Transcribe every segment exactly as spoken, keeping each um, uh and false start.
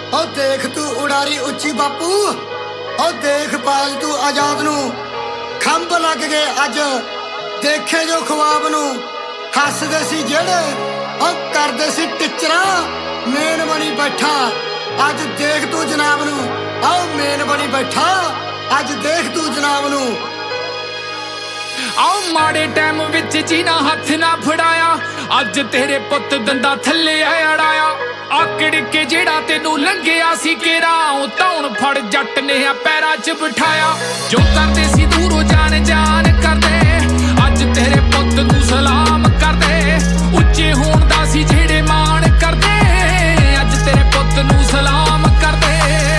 ओ देख तू उड़ारी उच्ची बापू, ओ देख पाल तू आजाद नू खंभ लग गए अज देखे जो ख्वाब नू हसदे सी जेड़े ओ करदे सी टिचरा मेन बनी बैठा अज देख तू जनाब नू ओ मेन बनी बैठा अज देख तू जनाब नू। आओ माड़े टाइम विच जीना हथ ना फड़ाया अज तेरे पुत दंदा थले अड़ाया आकड़ के जेड़ा तेनू लंघिया सी केरा धौन फड़ जट ने पैरा च बिठाया जो करदे सी दूरों जान जान करदे अज तेरे पुत नू सलाम करदे उच्चे होण दा सी जेड़े मान करदे अज तेरे पुत नू सलाम करदे।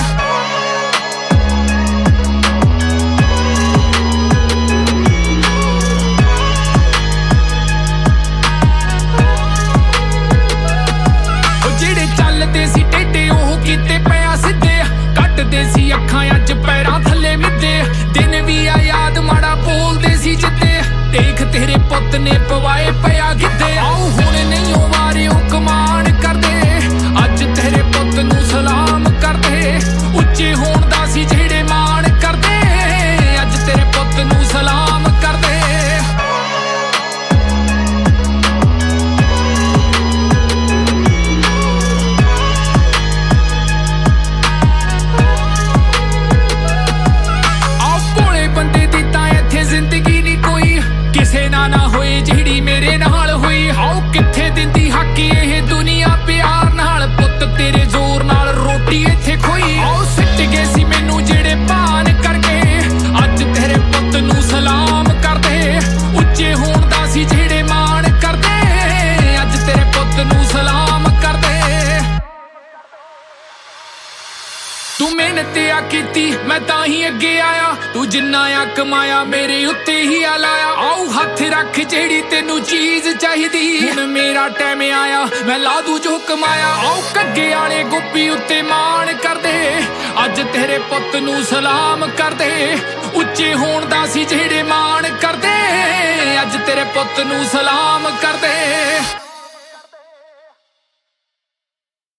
अखां अज पैरां थले मिदे दिन भी आ याद माड़ा बोलदे सी जिद्दे देख तेरे पुत ने पवाए पिया गिद्दे आओ हुण नहीं ओ वारे ओ कमान करदे अज तेरे पुत नू सलाम करदे उच्चे होण दा सी जेड़े मान करदे अज तेरे पुत नू सलाम करदे। ना होए जेड़ी मेरे नाल हुई हाओ किथे दिंदी हक ये दुनिया प्यार नाल पुत तेरे जोर नाल रोटी इथे खोई आओ सिट गए सी मैनू जेड़े भान करके अज तेरे पुत नू सलाम करदे उच्चे होण दा सी जेड़े मान करदे अज तेरे पुत नू सलाम करदे। तू मेहनत आ कीती मैं तां ही अगे आया तू जिन्ना आ कमाया मेरे उत्ते ही आ लाया आओ हथ रख जेड़ी तेनू चीज चाहिदी हुण मेरा टाइम आया मैं ला दूं जो कमाया आओ कग्गे आले गोपी उत्ते मान करदे अज तेरे पुत नू सलाम करदे उच्चे होण दा सी जेड़े मान करदे अज तेरे पुत नू सलाम करदे।